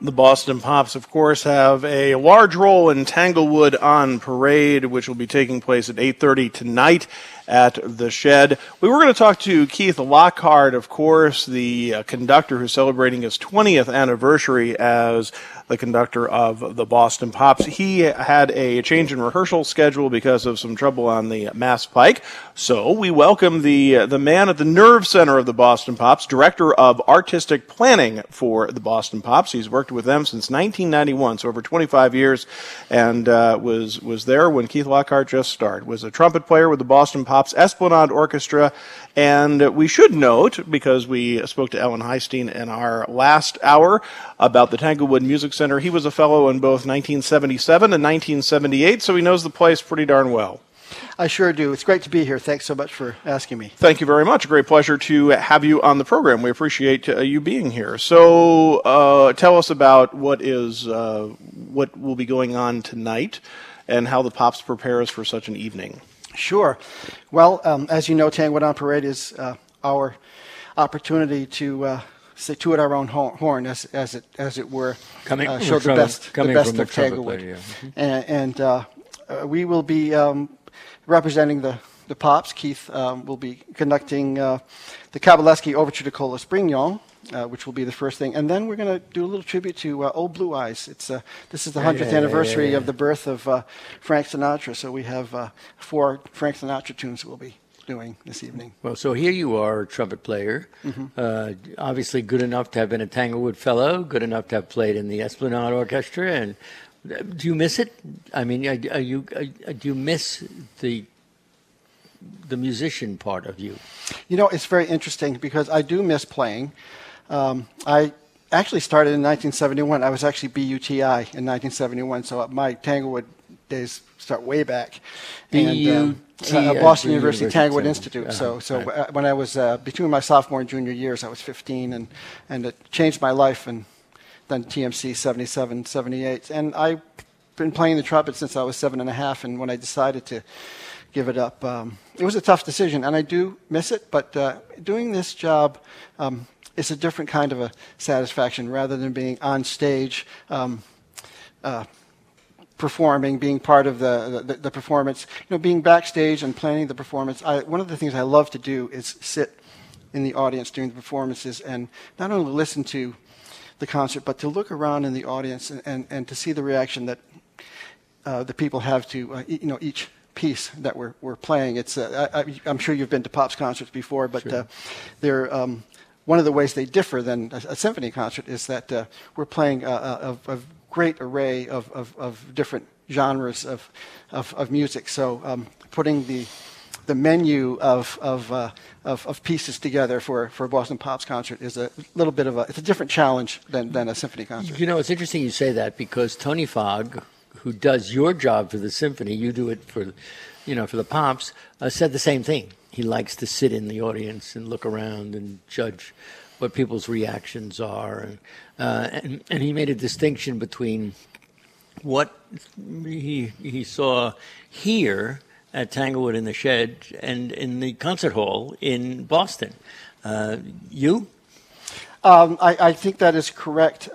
The Boston Pops, of course, have a large role in Tanglewood on Parade, which will be taking place at 8:30 tonight at the Shed. We were going to talk to Keith Lockhart, of course, the conductor who's celebrating his 20th anniversary as the conductor of the Boston Pops. He had a change in rehearsal schedule because of some trouble on the Mass Pike. So we welcome the man at the nerve center of the Boston Pops, director of artistic planning for the Boston Pops. He's worked with them since 1991, so over 25 years, and was there when Keith Lockhart just started. Was a trumpet player with the Boston Pops Esplanade Orchestra. And we should note, because we spoke to Ellen Heistein in our last hour about the Tanglewood Music Center, he was a fellow in both 1977 and 1978, so he knows the place pretty darn well. I sure do. It's great to be here. Thanks so much for asking me. Thank you very much. A great pleasure to have you on the program. We appreciate you being here. So tell us about what will be going on tonight and how the Pops prepares for such an evening. Sure. Well, as you know, Tanglewood on Parade is our opportunity to toot our own horn, as it were, show the best of Tanglewood. Yeah. And we will be representing the Pops. Keith will be conducting the Kabalevsky Overture to Cole Espringnon, which will be the first thing. And then we're going to do a little tribute to Old Blue Eyes. This is the 100th anniversary of the birth of Frank Sinatra, so we have 4 Frank Sinatra tunes we'll be doing this evening. Well, so here you are, a trumpet player, obviously good enough to have been a Tanglewood Fellow, good enough to have played in the Esplanade Orchestra. And do you miss it? I mean, do you miss the musician part of you? You know, it's very interesting because I do miss playing. I actually started in 1971. I was actually BUTI in 1971, so my Tanglewood days start way back. And Boston University Tanglewood Institute. So right. When I was between my sophomore and junior years, I was 15, and it changed my life. And then TMC 77, 78, and I've been playing the trumpet since I was 7.5. And when I decided to give it up, it was a tough decision, and I do miss it. But doing this job. It's a different kind of a satisfaction rather than being on stage, performing, being part of the performance. You know, being backstage and planning the performance. One of the things I love to do is sit in the audience during the performances and not only listen to the concert, but to look around in the audience and to see the reaction that the people have to each piece that we're playing. It's I'm sure you've been to Pops concerts before, but sure. They're one of the ways they differ than a symphony concert is that we're playing a great array of different genres of music. So putting the menu of pieces together for a Boston Pops concert is a little bit of it's a different challenge than a symphony concert. You know, it's interesting you say that because Tony Fogg, who does your job for the symphony, you do it for the Pops, said the same thing. He likes to sit in the audience and look around and judge what people's reactions are. And he made a distinction between what he saw here at Tanglewood in the Shed and in the concert hall in Boston. You? I think that is correct.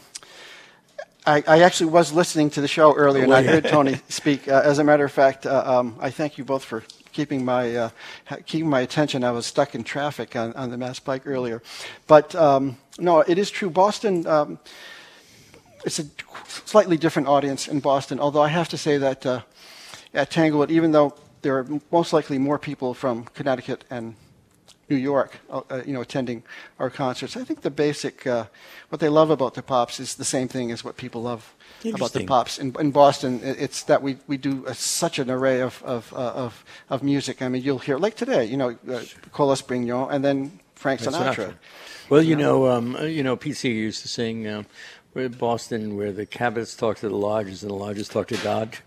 I actually was listening to the show earlier, and I heard Tony speak. As a matter of fact, I thank you both for keeping my attention. I was stuck in traffic on the Mass Pike earlier. But no, it is true. Boston, it's a slightly different audience in Boston, although I have to say that at Tanglewood, even though there are most likely more people from Connecticut and New York, attending our concerts, I think the basic, what they love about the Pops is the same thing as what people love about the Pops. In Boston, it's that we do such an array of music. I mean, you'll hear, like today, Cole Espringnon, and then Frank Sinatra. Well, Pete Seeger used to sing, we're in Boston, where the Cabots talk to the lodges and the lodges talk to God.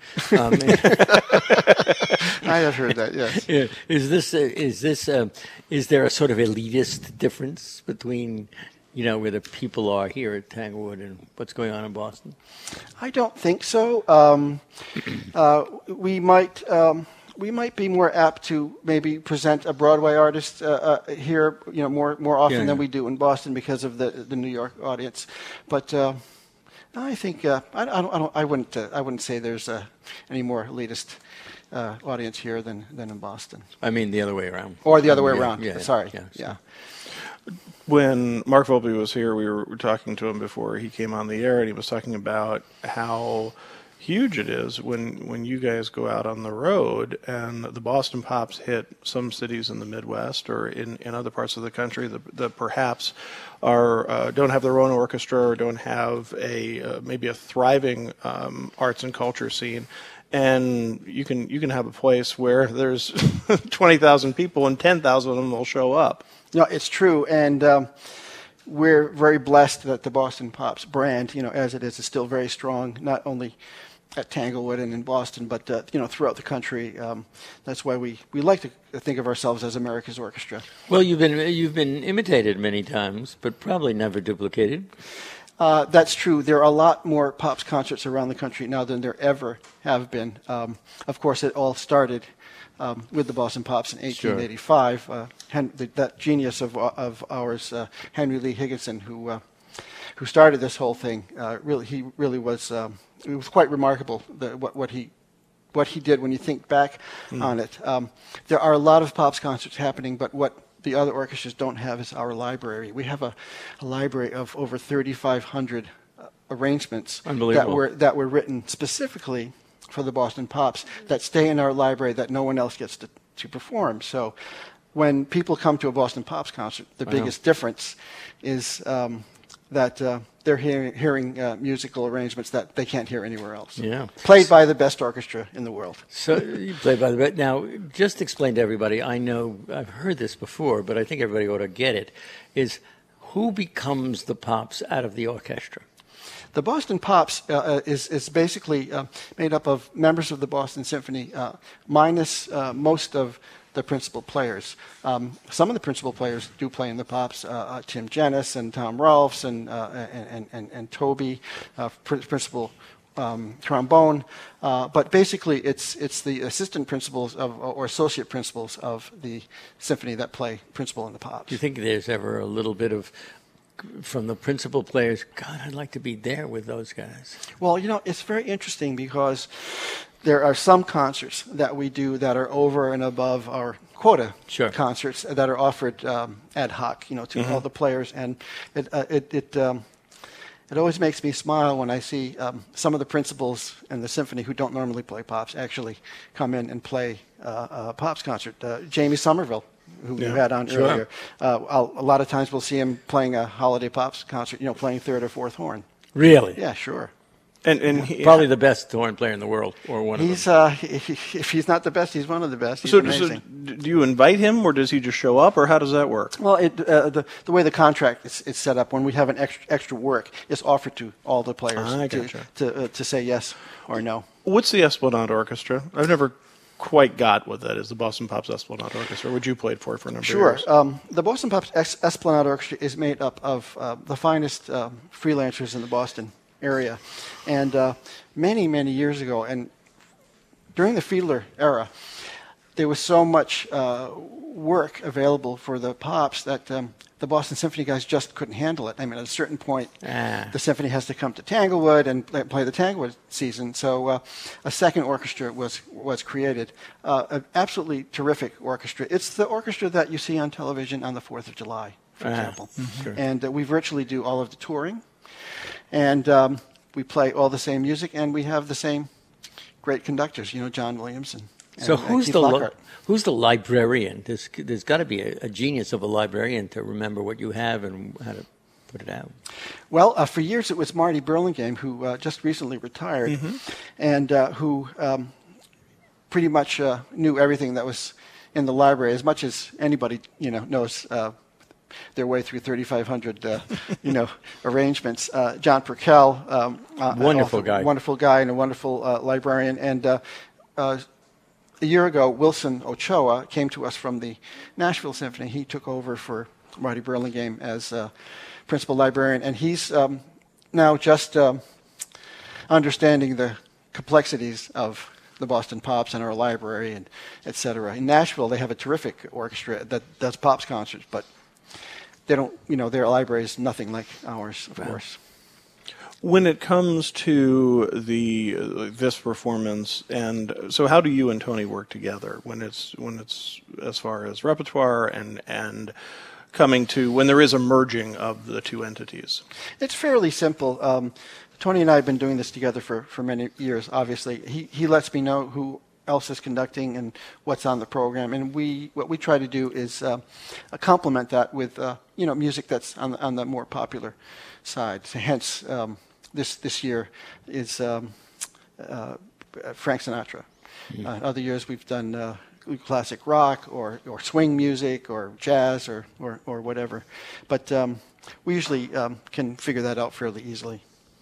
I have heard that. Yes. Yeah. Is there a sort of elitist difference between, where the people are here at Tanglewood and what's going on in Boston? I don't think so. We might be more apt to maybe present a Broadway artist here, more often than we do in Boston because of the New York audience. But I think I wouldn't say there's any more elitist audience here than in Boston. I mean, the other way around. Or the other way Yeah, around. yeah, Sorry. yeah, Yeah. When Mark Volpe was here, we were talking to him before he came on the air, and he was talking about how huge it is when you guys go out on the road and the Boston Pops hit some cities in the Midwest or in other parts of the country that perhaps are don't have their own orchestra or don't have maybe a thriving arts and culture scene. And you can have a place where there's 20,000 people and 10,000 of them will show up. No, it's true, and we're very blessed that the Boston Pops brand, as it is still very strong, not only at Tanglewood and in Boston, but throughout the country. That's why we like to think of ourselves as America's orchestra. Well, you've been imitated many times, but probably never duplicated. That's true. There are a lot more Pops concerts around the country now than there ever have been. Of course, it all started with the Boston Pops in 1885. Sure. That genius of ours, Henry Lee Higginson, who started this whole thing, he really was. It was quite remarkable what he did when you think back on it. There are a lot of Pops concerts happening, but what the other orchestras don't have is our library. We have a library of over 3,500 arrangements that were written specifically for the Boston Pops that stay in our library that no one else gets to perform. So when people come to a Boston Pops concert, the biggest difference is that they're hearing musical arrangements that they can't hear anywhere else. Yeah. Played by the best orchestra in the world. So you played by the best. Now, just explain to everybody, I know I've heard this before, but I think everybody ought to get it, is who becomes the Pops out of the orchestra? The Boston Pops is basically made up of members of the Boston Symphony, minus most of the principal players. Some of the principal players do play in the Pops, Tim Jennis and Tom Rolfs and Toby, principal trombone. But basically, it's the assistant principals or associate principals of the symphony that play principal in the Pops. Do you think there's ever a little bit of, from the principal players, God, I'd like to be there with those guys? Well, it's very interesting because there are some concerts that we do that are over and above our quota concerts that are offered ad hoc, to all the players, and it always makes me smile when I see some of the principals in the symphony who don't normally play Pops actually come in and play a Pops concert. Jamie Somerville, who you had on earlier, a lot of times we'll see him playing a holiday Pops concert, playing third or fourth horn. Really? Yeah, sure. And probably the best horn player in the world, or one of them. If he's not the best, he's one of the best. He's amazing. So do you invite him, or does he just show up, or how does that work? Well, the way the contract is set up, when we have an extra work, it's offered to all the players to say yes or no. What's the Esplanade Orchestra? I've never quite got what that is, the Boston Pops Esplanade Orchestra, which you played for a number of years. Sure. The Boston Pops Esplanade Orchestra is made up of the finest freelancers in the Boston area. And many, many years ago, and during the Fiedler era, there was so much work available for the Pops that the Boston Symphony guys just couldn't handle it. I mean, at a certain point, the symphony has to come to Tanglewood and play the Tanglewood season. So a second orchestra was created, an absolutely terrific orchestra. It's the orchestra that you see on television on the 4th of July, for example. Sure. And we virtually do all of the touring. And we play all the same music, and we have the same great conductors, John Williams and so who's Keith the Lockhart. Who's the librarian? There's got to be a genius of a librarian to remember what you have and how to put it out. Well, for years it was Marty Burlingame, who just recently retired, and who pretty much knew everything that was in the library, as much as anybody knows their way through 3,500 arrangements. John Purcell, wonderful guy and a wonderful librarian, and a year ago, Wilson Ochoa came to us from the Nashville Symphony. He took over for Marty Burlingame as principal librarian, and he's now just understanding the complexities of the Boston Pops and our library, and et cetera. In Nashville, they have a terrific orchestra that does Pops concerts, but they don't, their library is nothing like ours, of course. When it comes to this performance, and so how do you and Tony work together when it's as far as repertoire and coming to when there is a merging of the two entities? It's fairly simple. Tony and I have been doing this together for many years. Obviously, he lets me know who else is conducting and what's on the program, and what we try to do is complement that with music that's on the more popular side. So hence, this year is Frank Sinatra. Other years we've done classic rock or swing music or jazz or whatever, but we usually can figure that out fairly easily.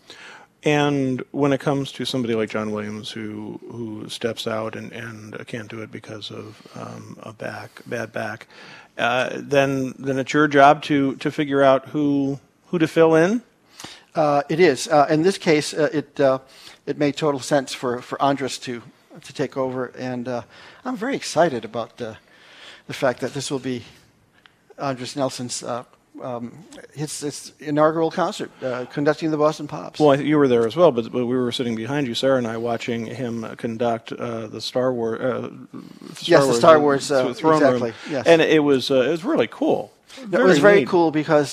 And when it comes to somebody like John Williams who steps out and can't do it because of a bad back, then it's your job to figure out who to fill in. It is. In this case, it made total sense for Andras to take over, and I'm very excited about the fact that this will be Andras Nelson's his inaugural concert, conducting the Boston Pops. Well, you were there as well, but we were sitting behind you, Sarah and I, watching him conduct the Star Wars. The Star Wars throne exactly. room, yes. And it was really cool. It was very cool because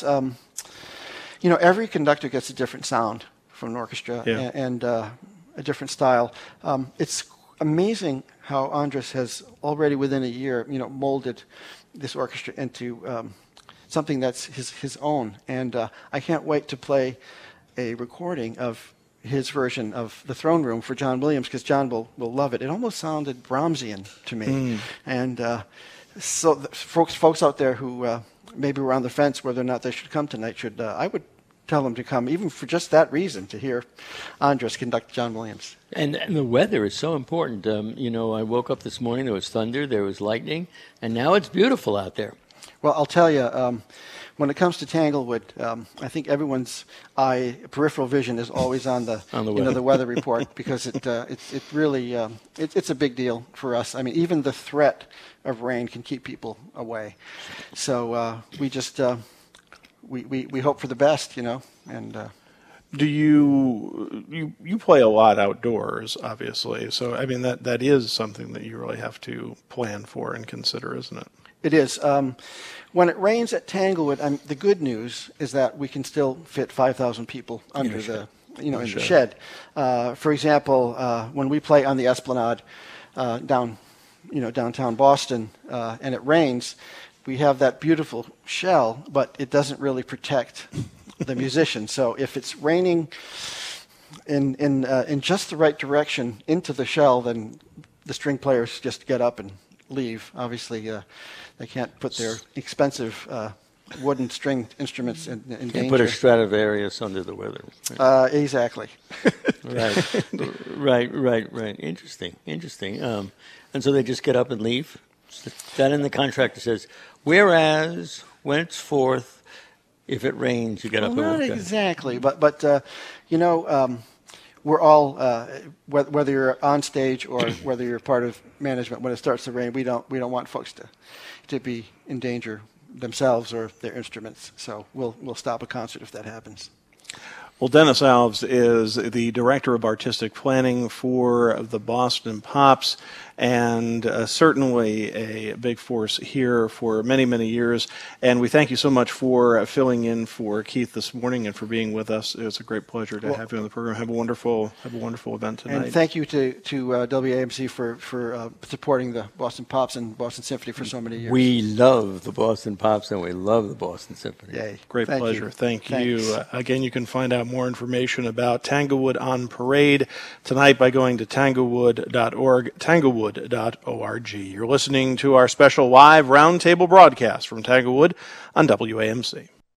every conductor gets a different sound from an orchestra and a different style. It's amazing how Andras has already within a year, molded this orchestra into something that's his own, and I can't wait to play a recording of his version of the Throne Room for John Williams, because John will love it. It almost sounded Brahmsian to me, and so folks out there who maybe were on the fence whether or not they should come tonight I would tell them to come, even for just that reason, to hear Andras conduct John Williams. And the weather is so important. I woke up this morning, there was thunder, there was lightning, and now it's beautiful out there. Well, I'll tell you, when it comes to Tanglewood, I think everyone's peripheral vision is always on the the weather report, because it really it's a big deal for us. I mean, even the threat of rain can keep people away. So we just we hope for the best, and. Do you play a lot outdoors, obviously? So I mean that is something that you really have to plan for and consider, isn't it? It is. When it rains at Tanglewood, the good news is that we can still fit 5,000 people under in the shed. For example, when we play on the Esplanade downtown Boston, and it rains, we have that beautiful shell, but it doesn't really protect the musicians. So if it's raining in just the right direction into the shell, then the string players just get up and leave. Obviously, they can't put their expensive wooden string instruments in danger. Can't put a Stradivarius under the weather. Exactly. Right. Interesting. And so they just get up and leave? That in the contract says, whereas, henceforth, if it rains, you get up and walk. Not exactly, but we're all, whether you're on stage or whether you're part of management, when it starts to rain, we don't want folks to be in danger themselves or their instruments. So we'll stop a concert if that happens. Well, Dennis Alves is the Director of Artistic Planning for the Boston Pops, and certainly a big force here for many, many years. And we thank you so much for filling in for Keith this morning and for being with us. It's a great pleasure to have you on the program. Have a wonderful event tonight. And thank you to WAMC for supporting the Boston Pops and Boston Symphony for so many years. We love the Boston Pops and we love the Boston Symphony. Yay. Great pleasure. Thank you. Again, you can find out more information about Tanglewood on Parade tonight by going to tanglewood.org, tanglewood.org. You're listening to our special live roundtable broadcast from Tanglewood on WAMC.